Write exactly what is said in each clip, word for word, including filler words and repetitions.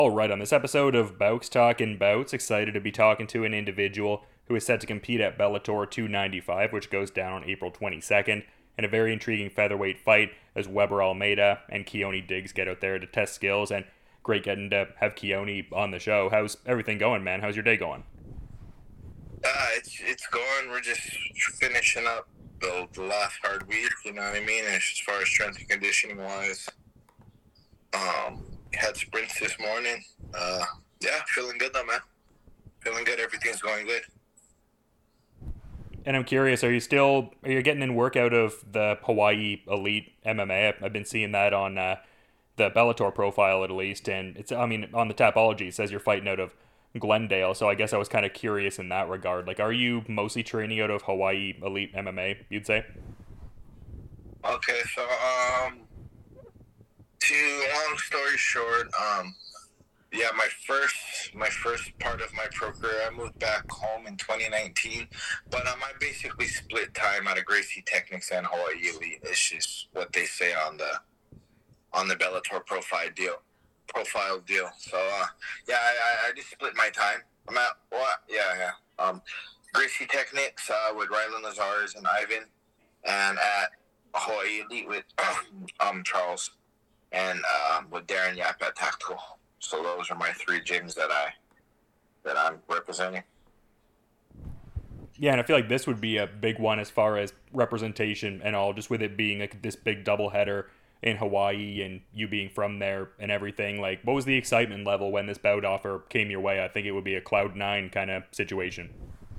All right, on this episode of Bouts Talking Bouts, excited to be talking to an individual who is set to compete at Bellator two ninety-five, which goes down on April twenty-second, and a very intriguing featherweight fight as Weber Almeida and Keone Diggs get out there to test skills, and great getting to have Keone on the show. How's everything going, man? How's your day going? Uh, it's it's going. We're just finishing up the, the last hard week, you know what I mean? As far as strength and conditioning wise, um, had sprints this morning. Uh, yeah, feeling good though, man. Feeling good. Everything's going good. And I'm curious, are you still are you getting in work out of the Hawaii Elite M M A? I've been seeing that on uh, the Bellator profile at least, and it's I mean on the Tapology it says you're fighting out of Glendale, so I guess I was kind of curious in that regard. Like, are you mostly training out of Hawaii Elite M M A, you'd say? Okay, so um, to long story short, um, yeah, my first my first part of my pro career, I moved back home in twenty nineteen, but um, I basically split time out of Gracie Technics and Hawaii Elite. It's just what they say on the on the Bellator profile deal. profile deal. So, uh, yeah, I, I just split my time. I'm at, what? Yeah, yeah. Um, Gracie Technics uh, with Rylan Lazarus and Ivan, and at Hawaii Elite with um Charles, and um, with Darren Yap at Tactical. So those are my three gyms that I that I'm representing. Yeah, and I feel like this would be a big one as far as representation and all, just with it being like this big doubleheader in Hawaii and you being from there and everything. Like, what was the excitement level when this bout offer came your way? I think it would be a cloud nine kind of situation.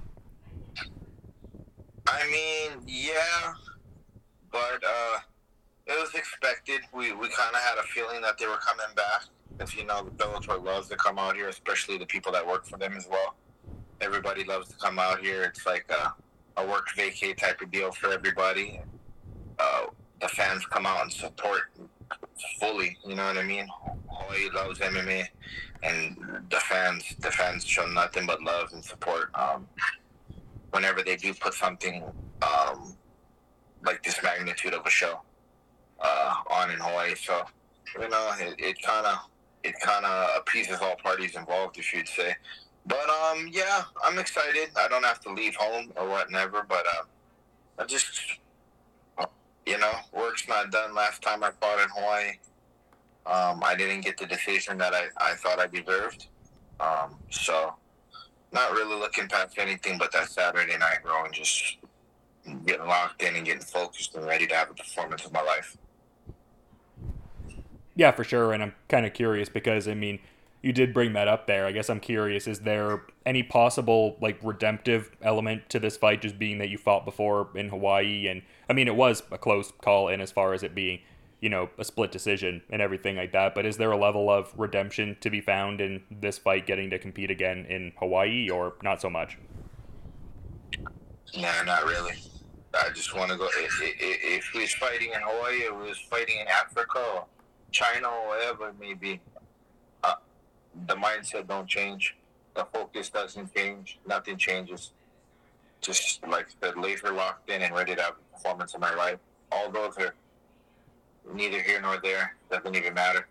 I mean, yeah, but uh, it was expected. We we kind of had a feeling that they were coming back. Because, you know, the Bellator loves to come out here, especially the people that work for them as well. Everybody loves to come out here. It's like a, a work vacay type of deal for everybody. Uh, the fans come out and support fully, you know what I mean? Hawaii loves M M A, and the fans the fans show nothing but love and support um, whenever they do put something um, like this magnitude of a show uh, on in Hawaii. So, you know, it, it kind of it kind of appeases all parties involved, if you'd say. But, um, yeah, I'm excited. I don't have to leave home or whatever, but uh, I just... You know, work's not done. Last time I fought in Hawaii, um, I didn't get the decision that I, I thought I deserved. Um, so, not really looking past anything but that Saturday night, bro, and just getting locked in and getting focused and ready to have a performance of my life. Yeah, for sure, and I'm kind of curious because, I mean, you did bring that up there. I guess I'm curious, is there any possible, like, redemptive element to this fight, just being that you fought before in Hawaii? And, I mean, it was a close call in as far as it being, you know, a split decision and everything like that. But is there a level of redemption to be found in this fight getting to compete again in Hawaii, or not so much? Nah, not really. I just want to go. If, if, if we was fighting in Hawaii, if we was fighting in Africa or China or whatever it may be, uh, the mindset don't change. The focus doesn't change. Nothing changes. Just like the laser locked in and ready to have a performance of my life. All those are neither here nor there. Doesn't even matter.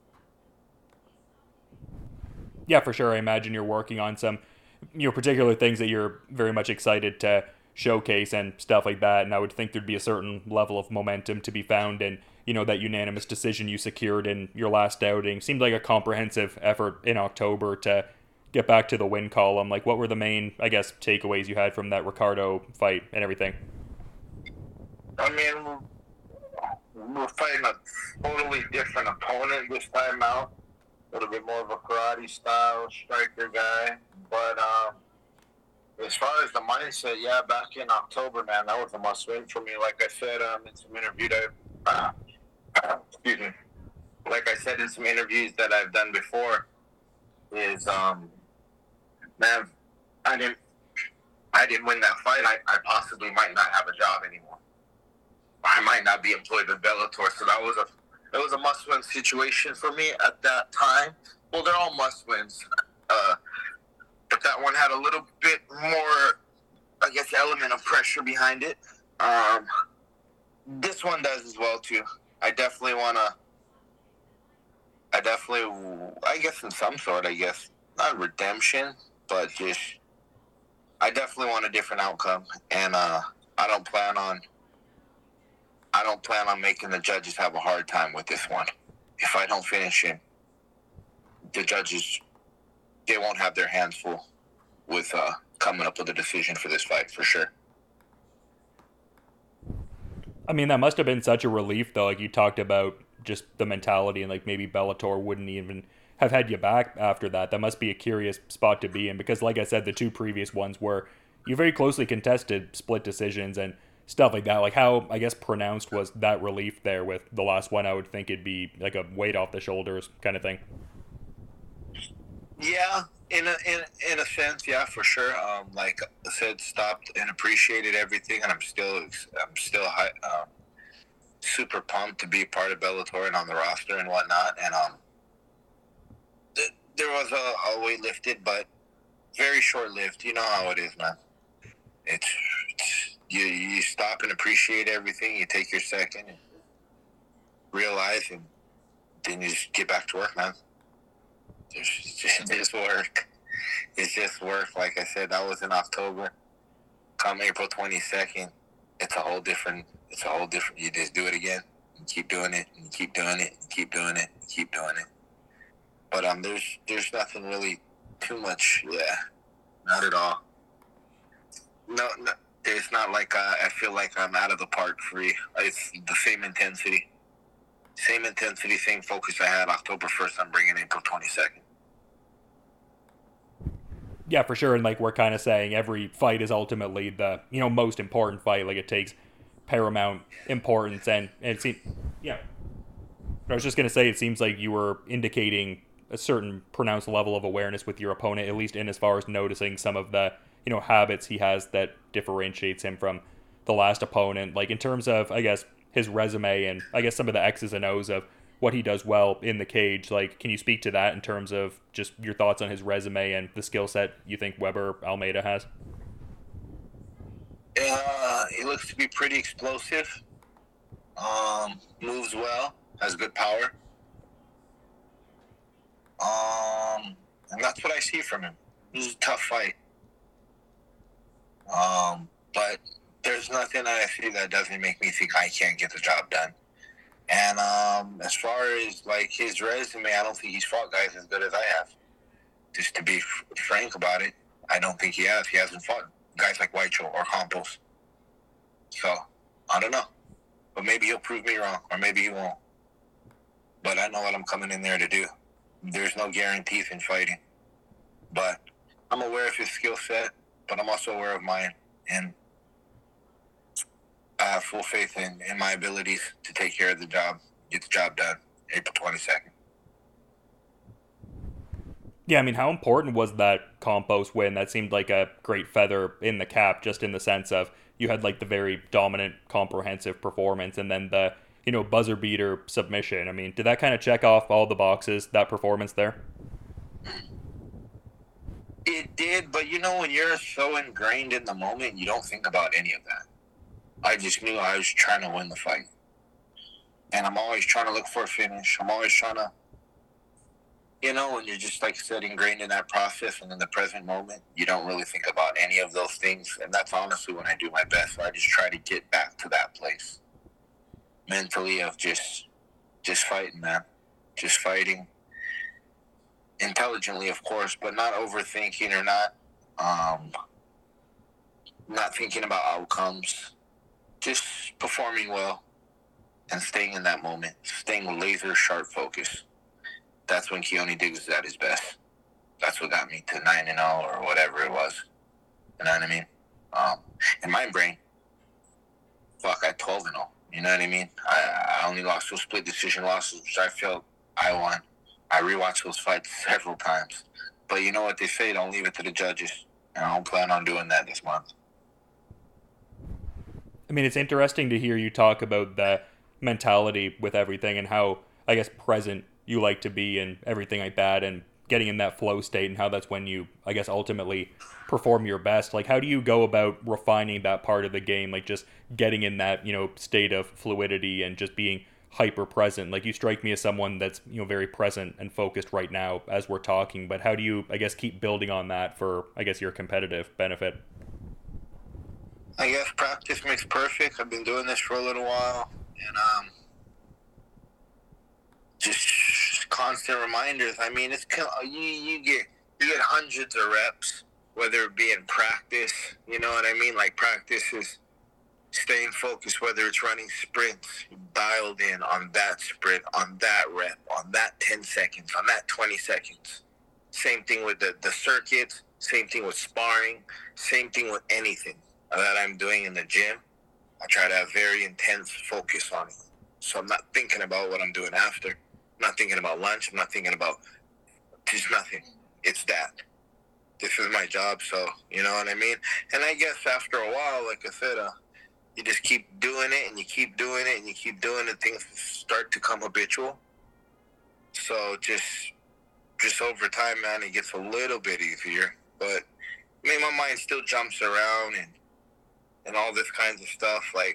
Yeah, for sure. I imagine you're working on some, you know, particular things that you're very much excited to showcase and stuff like that. And I would think there'd be a certain level of momentum to be found in, you know, that unanimous decision you secured in your last outing. Seemed like a comprehensive effort in October to get back to the win column. Like, what were the main, I guess, takeaways you had from that Ricardo fight and everything? I mean, we're, we're fighting a totally different opponent this time out. A little bit more of a karate style striker guy. But um, as far as the mindset, yeah, back in October, man, that was a must win for me. Like I said um, in some interviews, uh, excuse me. Like I said in some interviews that I've done before, is um, man, I didn't, I didn't win that fight. I, I possibly might not have a job anymore. I might not be employed with Bellator. So that was a, it was a must-win situation for me at that time. Well, they're all must-wins. Uh, but that one had a little bit more, I guess, element of pressure behind it. Um, this one does as well too. I definitely want to. I definitely, I guess in some sort, I guess, not redemption, but just, I definitely want a different outcome. And uh, I don't plan on, I don't plan on making the judges have a hard time with this one. If I don't finish it, the judges, they won't have their hands full with uh, coming up with a decision for this fight, for sure. I mean, that must have been such a relief, though. Like, you talked about just the mentality, and like maybe Bellator wouldn't even have had you back after that. That must be a curious spot to be in, because like I said, the two previous ones were you very closely contested split decisions and stuff like that. Like, how, I guess, pronounced was that relief there with the last one? I would think it'd be like a weight off the shoulders kind of thing. Yeah, in a in, in a sense, yeah, for sure. Um, like I said, stopped and appreciated everything, and I'm still I'm still high, um, super pumped to be part of Bellator and on the roster and whatnot. And um, th- there was a, a weight lifted, but very short lived. You know how it is, man. It's, it's you you stop and appreciate everything. You take your second, and realize, and then you just get back to work, man. It's just, just work. It's just work. Like I said, that was in October. Come April twenty-second, it's a whole different, it's a whole different, you just do it again. You keep doing it, and you keep doing it, and keep doing it, and keep doing it. But um, there's there's nothing really too much, yeah, not at all. No, no it's not like uh, I feel like I'm out of the park free. It's the same intensity. Same intensity, same focus I had October first, I'm bringing April twenty-second. Yeah, for sure. And like we're kind of saying, every fight is ultimately the, you know, most important fight. Like, it takes paramount importance. And, and it seems, yeah. I was just going to say, it seems like you were indicating a certain pronounced level of awareness with your opponent, at least in as far as noticing some of the, you know, habits he has that differentiates him from the last opponent. Like, in terms of, I guess, his resume and I guess some of the X's and O's of what he does well in the cage. Like, can you speak to that in terms of just your thoughts on his resume and the skill set you think Weber Almeida has? Uh, he looks to be pretty explosive. Um, moves well, has good power. Um, and that's what I see from him. This is a tough fight. Um, but there's nothing that I see that doesn't make me think I can't get the job done. And um, as far as, like, his resume, I don't think he's fought guys as good as I have. Just to be f- frank about it, I don't think he has. He hasn't fought guys like Weichel or Campos. So, I don't know. But maybe he'll prove me wrong, or maybe he won't. But I know what I'm coming in there to do. There's no guarantees in fighting. But I'm aware of his skill set, but I'm also aware of mine. And I have full faith in, in my abilities to take care of the job, get the job done, April twenty-second. Yeah, I mean, how important was that Campos win? That seemed like a great feather in the cap, just in the sense of you had like the very dominant, comprehensive performance, and then the, you know, buzzer beater submission. I mean, did that kind of check off all the boxes, that performance there? It did, but you know, when you're so ingrained in the moment, you don't think about any of that. I just knew I was trying to win the fight. And I'm always trying to look for a finish. I'm always trying to, you know, when you're just, like I said, ingrained in that process and in the present moment, you don't really think about any of those things. And that's honestly when I do my best. So I just try to get back to that place mentally of just, just fighting, man. Just fighting. Intelligently, of course, but not overthinking or not, um, not thinking about outcomes. Just performing well and staying in that moment, staying laser sharp focus. That's when Keone Diggs is at his best. That's what got me to nine and zero or whatever it was. You know what I mean? Um, in my brain, fuck, I twelve and zero. You know what I mean? I, I only lost those split decision losses, which I felt I won. I rewatched those fights several times. But you know what they say? Don't leave it to the judges. And I don't plan on doing that this month. I mean, it's interesting to hear you talk about the mentality with everything and how, I guess, present you like to be and everything like that, and getting in that flow state, and how that's when you, I guess, ultimately perform your best. Like, how do you go about refining that part of the game? Like, just getting in that, you know, state of fluidity and just being one hyper present. Like, you strike me as someone that's, you know, very present and focused right now as we're talking, but how do you, I guess, keep building on that for, I guess, your competitive benefit? I guess practice makes perfect. I've been doing this for a little while, and um, just constant reminders. I mean, it's you, you get you get hundreds of reps, whether it be in practice. You know what I mean? Like, practice is staying focused, whether it's running sprints, dialed in on that sprint, on that rep, on that ten seconds, on that twenty seconds. Same thing with the, the circuits, same thing with sparring, same thing with anything that I'm doing in the gym. I try to have very intense focus on it. So I'm not thinking about what I'm doing after. I'm not thinking about lunch. I'm not thinking about just nothing. It's that. This is my job, so you know what I mean? And I guess after a while, like I said, uh, you just keep doing it and you keep doing it and you keep doing it. Things start to come habitual. So just, just over time, man, it gets a little bit easier. But I mean, my mind still jumps around and and all this kinds of stuff. Like,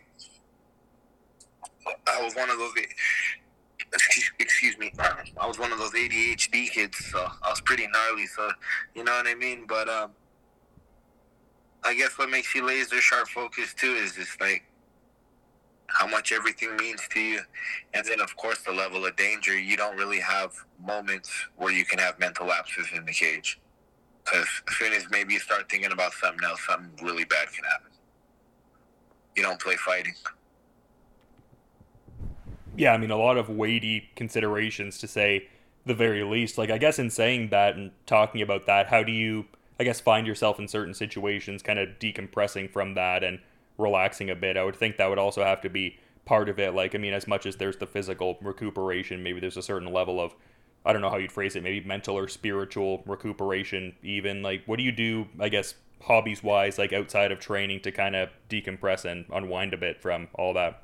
I was one of those, excuse, excuse me, I was one of those A D H D kids, so I was pretty gnarly, so, you know what I mean? But, um, I guess what makes you laser sharp focused, too, is just, like, how much everything means to you. And then, of course, the level of danger. You don't really have moments where you can have mental lapses in the cage. Because as soon as maybe you start thinking about something else, something really bad can happen. You don't play fighting. Yeah, I mean, a lot of weighty considerations, to say the very least. Like, I guess in saying that and talking about that, how do you, I guess, find yourself in certain situations kind of decompressing from that and relaxing a bit? I would think that would also have to be part of it. Like, I mean, as much as there's the physical recuperation, maybe there's a certain level of, I don't know how you'd phrase it, maybe mental or spiritual recuperation even. Like, what do you do, I guess, hobbies wise, like outside of training, to kind of decompress and unwind a bit from all that?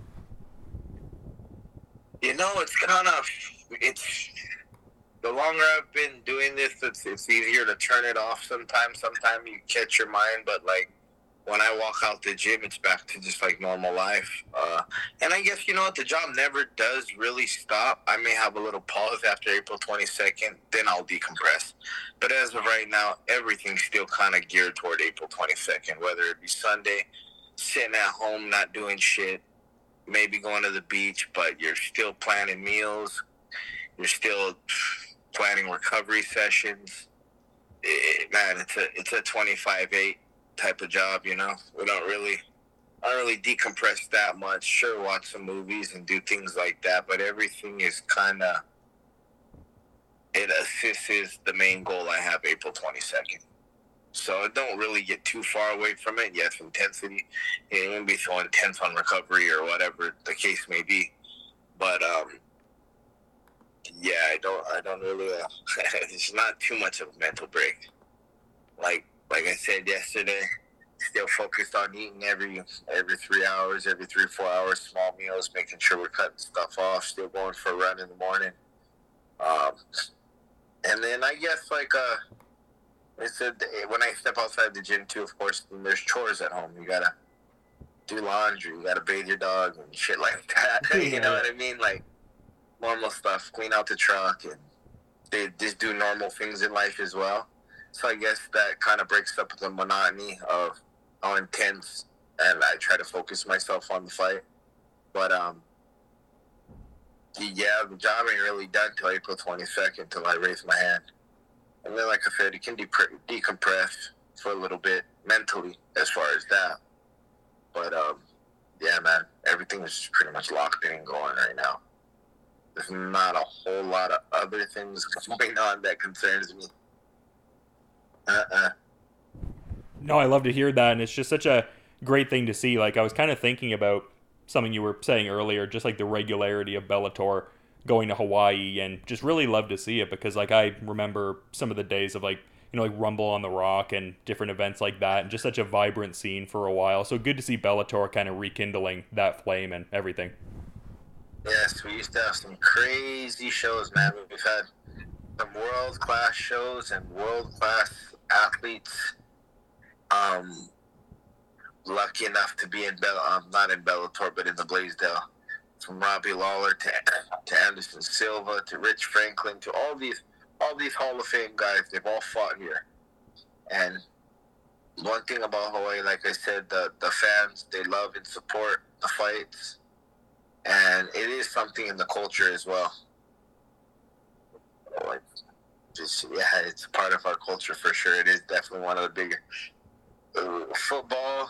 You know, it's kind of, it's, the longer I've been doing this, it's, it's easier to turn it off sometimes. Sometimes you catch your mind, but like, when I walk out the gym, it's back to just like normal life. Uh, and I guess, you know what, the job never does really stop. I may have a little pause after April twenty-second, then I'll decompress. But as of right now, everything's still kind of geared toward April twenty-second, whether it be Sunday, sitting at home, not doing shit, maybe going to the beach, but you're still planning meals. You're still planning recovery sessions. It, man, it's a, it's a twenty-five eight. Type of job, you know. We don't really I don't really decompress that much. Sure, watch some movies and do things like that, but everything is kind of, it assists the main goal I have, April twenty-second. So I don't really get too far away from it. Yes, intensity, it won't be so intense on recovery or whatever the case may be, but um yeah, I don't I don't really uh, it's not too much of a mental break. Like Like I said yesterday, still focused on eating every every three hours, every three, four hours, small meals, making sure we're cutting stuff off, still going for a run in the morning. Um, and then I guess, like, uh, I said, when I step outside the gym, too, of course, there's chores at home. You got to do laundry, you got to bathe your dog and shit like that. You know what I mean? Like, normal stuff, clean out the truck, and they just do normal things in life as well. So I guess that kind of breaks up the monotony of how intense, and I try to focus myself on the fight. But, um, yeah, the job ain't really done till April twenty-second, until I raise my hand. And then, like I said, you can de- decompress for a little bit mentally as far as that. But, um, yeah, man, everything is pretty much locked in and going right now. There's not a whole lot of other things going on that concerns me. Uh-uh. No, I love to hear that, and it's just such a great thing to see. Like, I was kind of thinking about something you were saying earlier, just like the regularity of Bellator going to Hawaii, and just really love to see it, because like I remember some of the days of like, you know, like Rumble on the Rock and different events like that, and just such a vibrant scene for a while. So good to see Bellator kind of rekindling that flame and everything. Yes, we used to have some crazy shows, man. We've had some world-class shows and world-class athletes. Um, lucky enough to be in Bell, um, not in Bellator, but in the Blaisdell. from Robbie Lawler to to Anderson Silva to Rich Franklin to all these all these Hall of Fame guys. They've all fought here. And one thing about Hawaii, like I said, the the fans, they love and support the fights, and it is something in the culture as well. Like, just yeah, it's part of our culture for sure. It is definitely one of the bigger uh, football,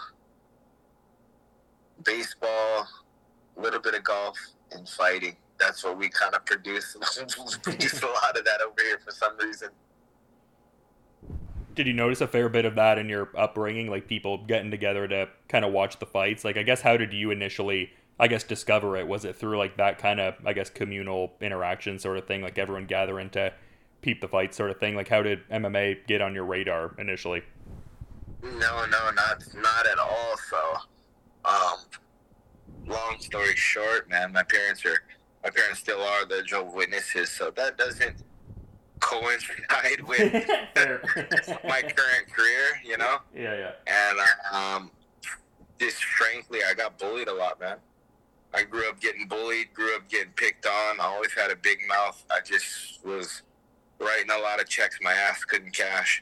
baseball, a little bit of golf, and fighting. That's what we kind of produce. We produce a lot of that over here for some reason. Did you notice a fair bit of that in your upbringing, like people getting together to kind of watch the fights? Like, I guess, how did you initially, I guess, discover it? Was it through like that kind of, I guess, communal interaction sort of thing, like everyone gathering to peep the fight sort of thing? Like, how did M M A get on your radar initially? No, no, not not at all. So, um, long story short, man, my parents are my parents still are the Jehovah's Witnesses, so that doesn't coincide with my current career, you know. Yeah, yeah. And um, just frankly, I got bullied a lot, man. I grew up getting bullied, grew up getting picked on. I always had a big mouth. I just was writing a lot of checks my ass couldn't cash.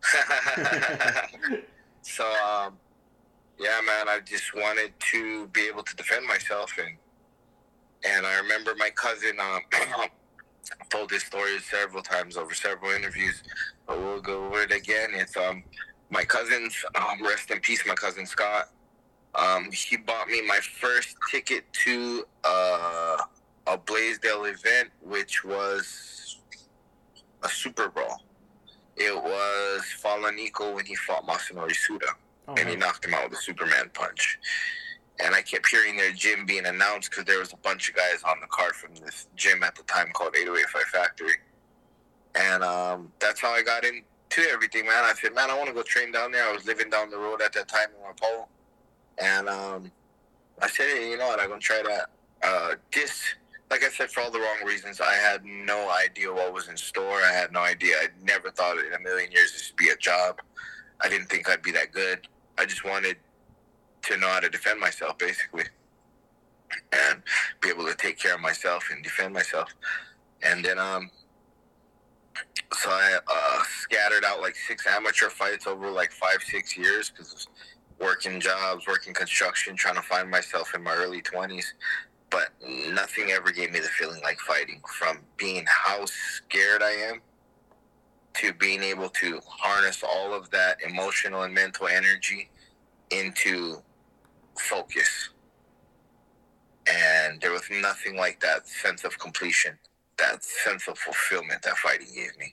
So, um, yeah, man, I just wanted to be able to defend myself. And and I remember my cousin um, told this story several times over several interviews, but we'll go over it again. It's um, my cousin's, um, rest in peace, my cousin Scott. Um, he bought me my first ticket to uh, a Blaisdell event, which was a Super Bowl. It was Fallen Eagle when he fought Masanori Suda, oh, and he knocked him out with a Superman punch. And I kept hearing their gym being announced because there was a bunch of guys on the card from this gym at the time called eight oh eight Fight Factory. And um, that's how I got into everything, man. I said, man, I want to go train down there. I was living down the road at that time in Wapolo. And um, I said, hey, you know what, I'm going to try that. Uh, this, like I said, for all the wrong reasons, I had no idea what was in store. I had no idea. I never thought in a million years this would be a job. I didn't think I'd be that good. I just wanted to know how to defend myself, basically, and be able to take care of myself and defend myself. And then, um, so I uh, scattered out like six amateur fights over like five, six years because working jobs, working construction, trying to find myself in my early twenties. But nothing ever gave me the feeling like fighting. From being how scared I am to being able to harness all of that emotional and mental energy into focus. And there was nothing like that sense of completion, that sense of fulfillment that fighting gave me.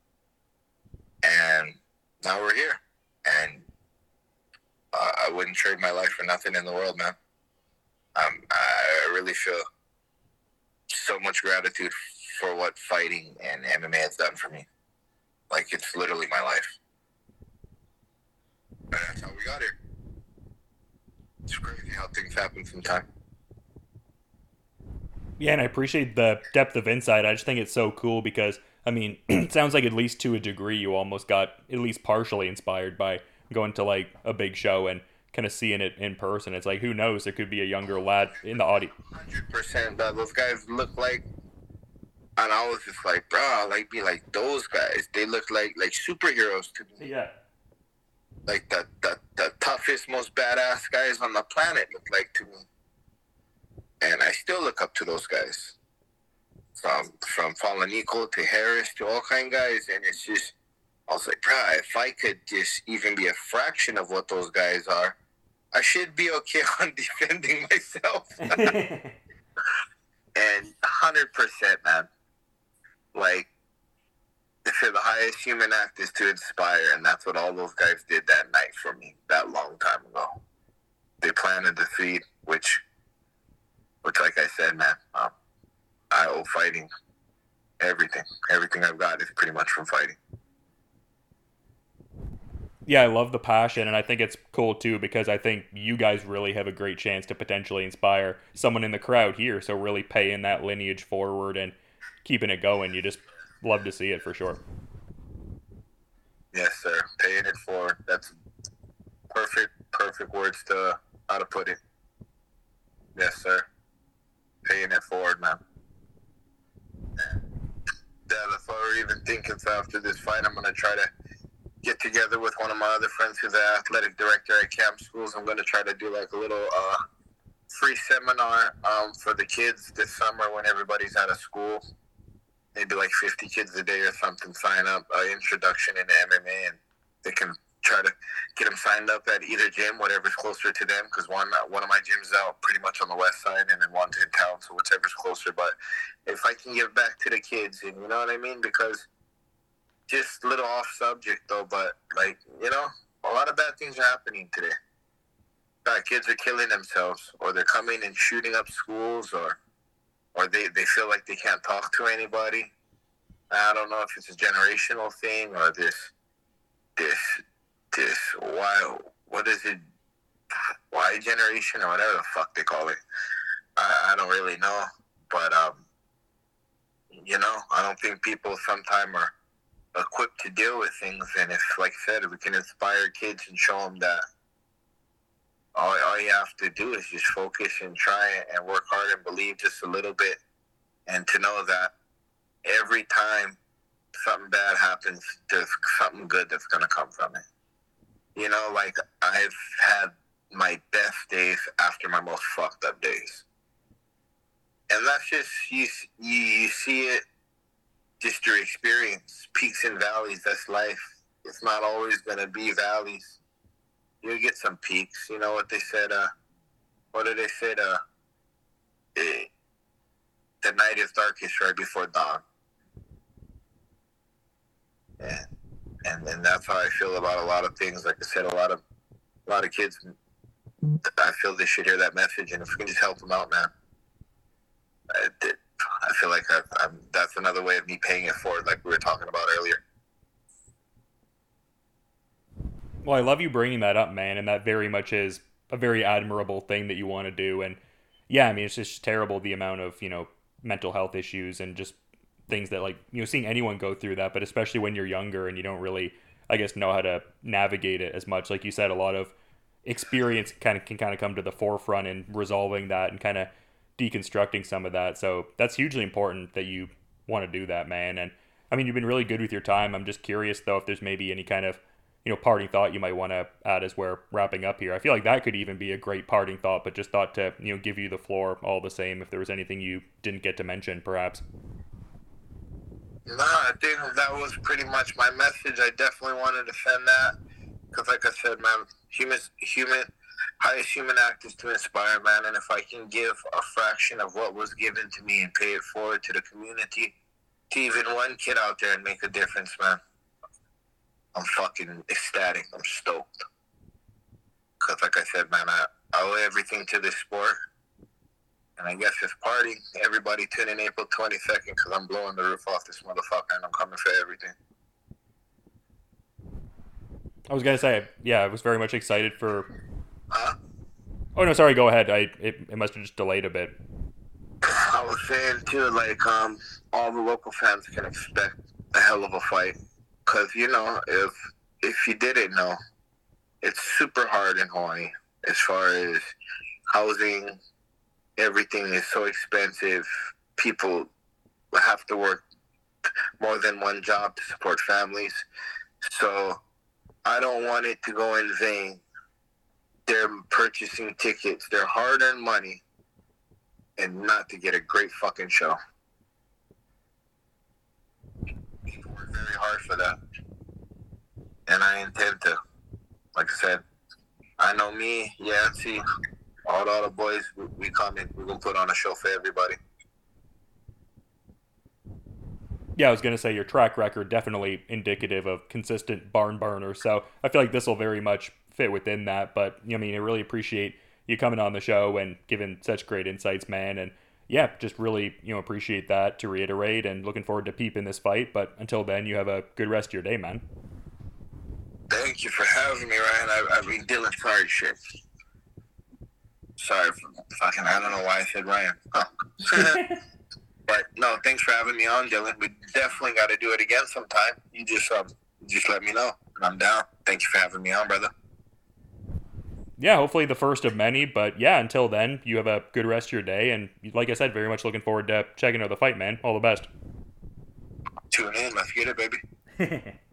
And now we're here. And uh, I wouldn't trade my life for nothing in the world, man. Um, I really feel so much gratitude for what fighting and M M A has done for me. Like, it's literally my life. And that's how we got here. It's crazy how things happen sometimes. Yeah, and I appreciate the depth of insight. I just think it's so cool because, I mean, it sounds like at least to a degree you almost got at least partially inspired by going to, like, a big show and kind of seeing it in person. It's like, who knows? There could be a younger lad in the audience. one hundred percent. Uh, those guys look like, and I was just like, bro, I like be like those guys. They look like like superheroes to me. Yeah. Like the, the, the toughest, most badass guys on the planet look like to me. And I still look up to those guys. From from Fallen Eagle to Harris to all kind of guys. And it's just, I was like, bro, if I could just even be a fraction of what those guys are, I should be okay on defending myself. And one hundred percent, man. Like, they say the highest human act is to inspire, and that's what all those guys did that night for me, that long time ago. They planted the seed, which, which, like I said, man, um, I owe fighting everything. Everything I've got is pretty much from fighting. Yeah, I love the passion, and I think it's cool, too, because I think you guys really have a great chance to potentially inspire someone in the crowd here, so really paying that lineage forward and keeping it going. You just love to see it, for sure. Yes, sir. Paying it forward. That's perfect, perfect words to how to put it. Yes, sir. paying it forward, man. Yeah, that's what we're even thinking. So after this fight, I'm gonna try to get together with one of my other friends who's an athletic director at Camp Schools. I'm gonna try to do like a little uh, free seminar um, for the kids this summer when everybody's out of school. Maybe like fifty kids a day or something sign up, uh, introduction into M M A, and they can try to get them signed up at either gym, whatever's closer to them, because one one of my gyms is out pretty much on the west side, and then one's in town, so whichever's closer. But if I can give back to the kids, and you know what I mean, because just a little off subject though, but like, you know, a lot of bad things are happening today. Uh, kids are killing themselves, or they're coming and shooting up schools, or or they, they feel like they can't talk to anybody. I don't know if it's a generational thing or this this this why what is it why generation or whatever the fuck they call it. I, I don't really know, but um, you know, I don't think people sometimes are equipped to deal with things. And if, like I said, if we can inspire kids and show them that all, all you have to do is just focus and try and work hard and believe just a little bit, and to know that every time something bad happens, there's something good that's going to come from it. You know, like, I've had my best days after my most fucked up days. And that's just, you, you, you see it just through experience. Peaks and valleys, that's life. It's not always going to be valleys. You'll get some peaks. You know what they said, uh, what did they say, uh, eh, the night is darkest right before dawn. Yeah. And and that's how I feel about a lot of things. Like I said, a lot of a lot of kids, I feel they should hear that message, and if we can just help them out, man, I, I feel like I, I'm, that's another way of me paying it forward, like we were talking about earlier. Well, I love you bringing that up, man, and that very much is a very admirable thing that you want to do. And yeah, I mean, it's just terrible the amount of, you know, mental health issues and just things that, like, you know, seeing anyone go through that, but especially when you're younger and you don't really, I guess, know how to navigate it as much. Like you said, a lot of experience kind of can kind of come to the forefront in resolving that and kind of deconstructing some of that. So that's hugely important that you want to do that, man. And I mean, you've been really good with your time. I'm just curious though, if there's maybe any kind of, you know, parting thought you might want to add as we're wrapping up here. I feel like that could even be a great parting thought, but just thought to, you know, give you the floor all the same if there was anything you didn't get to mention, perhaps. No, I think that was pretty much my message. I definitely wanted to send that because, like I said, man, human, human, highest human act is to inspire, man. And if I can give a fraction of what was given to me and pay it forward to the community, to even one kid out there and make a difference, man, I'm fucking ecstatic. I'm stoked. Because, like I said, man, I, I owe everything to this sport. And I guess it's party. Everybody tune in April twenty-second because I'm blowing the roof off this motherfucker and I'm coming for everything. I was going to say, yeah, I was very much excited for... Huh? Oh, no, sorry, go ahead. I It, it must have just delayed a bit. I was saying, too, like, um, all the local fans can expect a hell of a fight. Because, you know, if if you didn't know, it's super hard in Hawaii as far as housing. Everything is so expensive. People have to work more than one job to support families. So I don't want it to go in vain. They're purchasing tickets, their hard-earned money, and not to get a great fucking show. People work very hard for that. And I intend to. Like I said, I know me, Yancy, all the other boys, we, we coming. We're going to put on a show for everybody. Yeah, I was going to say your track record definitely indicative of consistent barn burner. So I feel like this will very much fit within that. But, I mean, I really appreciate you coming on the show and giving such great insights, man. And yeah, just really, you know, appreciate that to reiterate and looking forward to peeping this fight. But until then, you have a good rest of your day, man. Thank you for having me, Ryan. I, I mean, Dylan, sorry, shit. Sorry for fucking, I don't know why I said Ryan. Oh. But no, thanks for having me on, Dylan. We definitely got to do it again sometime. You just um, just let me know, and I'm down. Thank you for having me on, brother. yeah, hopefully the first of many. But yeah, until then, you have a good rest of your day. And like I said, very much looking forward to checking out the fight, man. All the best. Tune in. Let's get it, baby.